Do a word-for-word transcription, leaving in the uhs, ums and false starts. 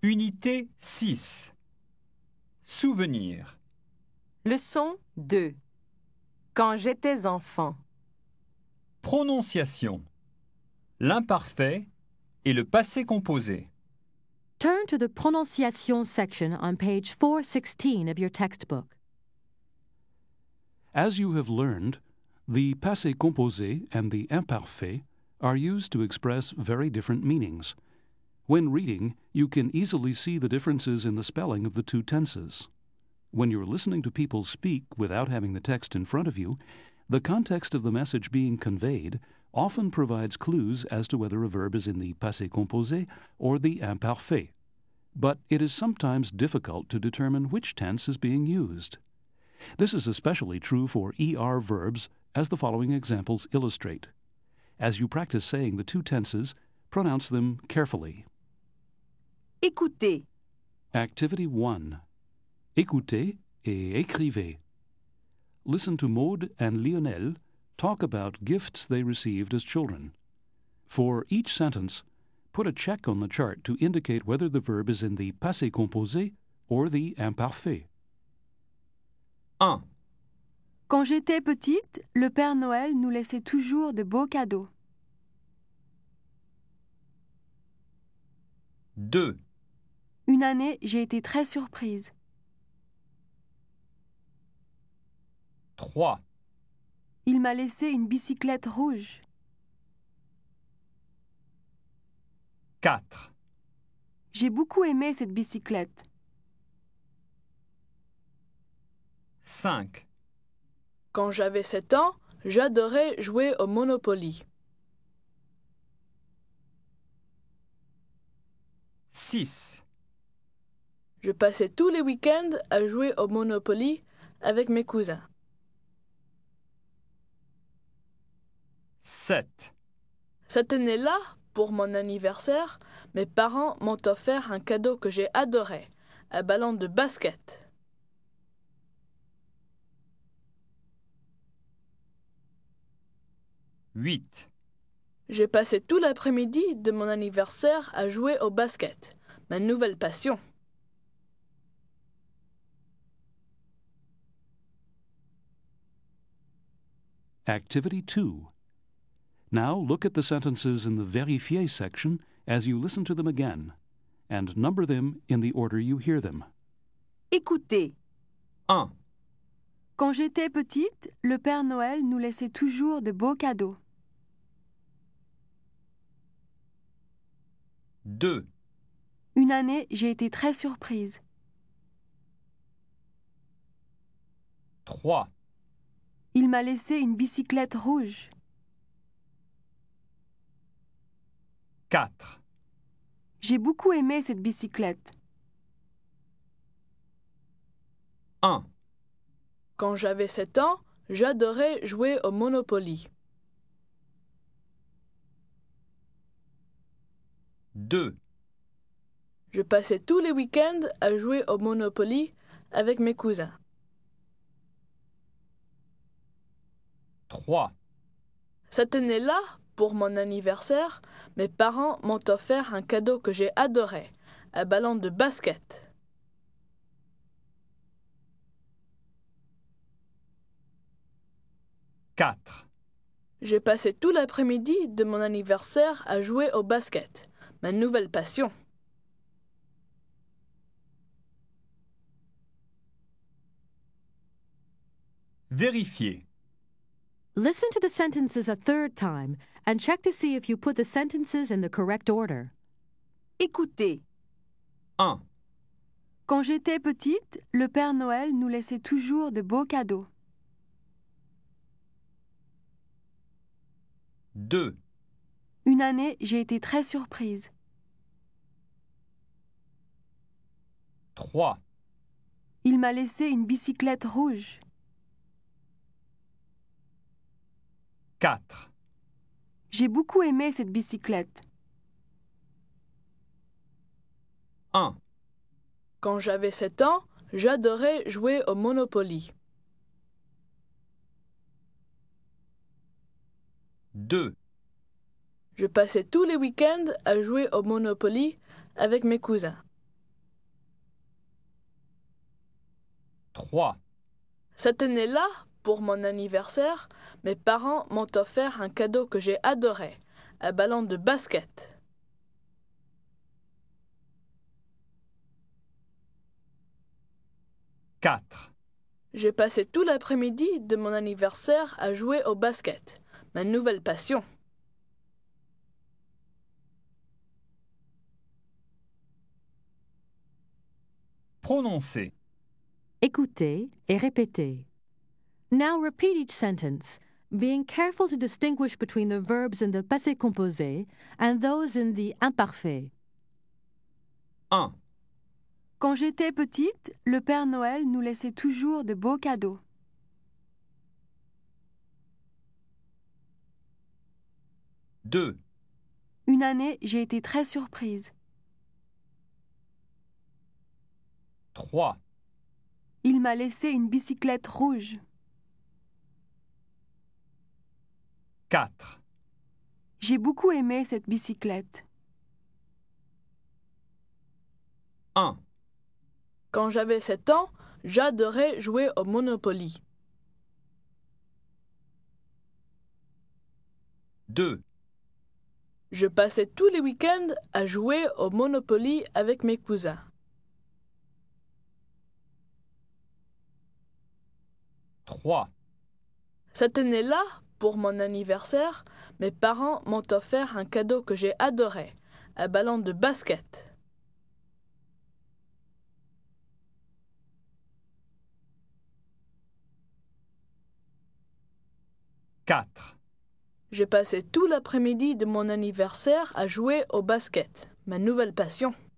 Unité six. Souvenir. Leçon deux. Quand j'étais enfant. Prononciation. L'imparfait et le passé composé. Turn to the pronunciation section on page four sixteen of your textbook. As you have learned, the passé composé and the imparfait are used to express very different meanings. When reading, you can easily see the differences in the spelling of the two tenses. When you're listening to people speak without having the text in front of you, the context of the message being conveyed often provides clues as to whether a verb is in the passé composé or the imparfait. But it is sometimes difficult to determine which tense is being used. This is especially true for E R verbs, as the following examples illustrate. As you practice saying the two tenses, pronounce them carefully. Écoutez. Activity one. Écoutez et écrivez. Listen to Maud and Lionel talk about gifts they received as children. For each sentence, put a check on the chart to indicate whether the verb is in the passé composé or the imparfait. un. Quand j'étais petite, le Père Noël nous laissait toujours de beaux cadeaux. deux. Une année, j'ai été très surprise. trois. Il m'a laissé une bicyclette rouge. quatre. J'ai beaucoup aimé cette bicyclette. cinq. Quand j'avais sept ans, j'adorais jouer au Monopoly. six. Je passais tous les week-ends à jouer au Monopoly avec mes cousins. sept. Cette année-là, pour mon anniversaire, mes parents m'ont offert un cadeau que j'ai adoré, un ballon de basket. huit. J'ai passé tout l'après-midi de mon anniversaire à jouer au basket, ma nouvelle passion. Activity two. Now look at the sentences in the vérifier section as you listen to them again, and number them in the order you hear them. Écoutez. un. Quand j'étais petite, le Père Noël nous laissait toujours de beaux cadeaux. deux. Une année, j'ai été très surprise. trois. Il m'a laissé une bicyclette rouge. quatre. J'ai beaucoup aimé cette bicyclette. un. Quand j'avais sept ans, j'adorais jouer au Monopoly. deux. Je passais tous les week-ends à jouer au Monopoly avec mes cousins. trois. Cette année-là, pour mon anniversaire, mes parents m'ont offert un cadeau que j'ai adoré, un ballon de basket. quatre. J'ai passé tout l'après-midi de mon anniversaire à jouer au basket, ma nouvelle passion. Vérifier. Listen to the sentences a third time and check to see if you put the sentences in the correct order. Écoutez. un. Quand j'étais petite, le Père Noël nous laissait toujours de beaux cadeaux. deux. Une année, j'ai été très surprise. trois. Il m'a laissé une bicyclette rouge. quatre. J'ai beaucoup aimé cette bicyclette. un. Quand j'avais sept ans, j'adorais jouer au Monopoly. deux. Je passais tous les week-ends à jouer au Monopoly avec mes cousins. trois. Cette année-là, pour mon anniversaire, mes parents m'ont offert un cadeau que j'ai adoré, un ballon de basket. quatre. J'ai passé tout l'après-midi de mon anniversaire à jouer au basket, ma nouvelle passion. Prononcer. Écoutez et répétez. Now repeat each sentence, being careful to distinguish between the verbs in the passé composé and those in the imparfait. un. Quand j'étais petite, le Père Noël nous laissait toujours de beaux cadeaux. deux. Une année, j'ai été très surprise. trois. Il m'a laissé une bicyclette rouge. quatre. J'ai beaucoup aimé cette bicyclette. un. Quand j'avais sept ans, j'adorais jouer au Monopoly. deux. Je passais tous les week-ends à jouer au Monopoly avec mes cousins. trois. Cette année-là, pour mon anniversaire, mes parents m'ont offert un cadeau que j'ai adoré, un ballon de basket. quatre. J'ai passé tout l'après-midi de mon anniversaire à jouer au basket, ma nouvelle passion.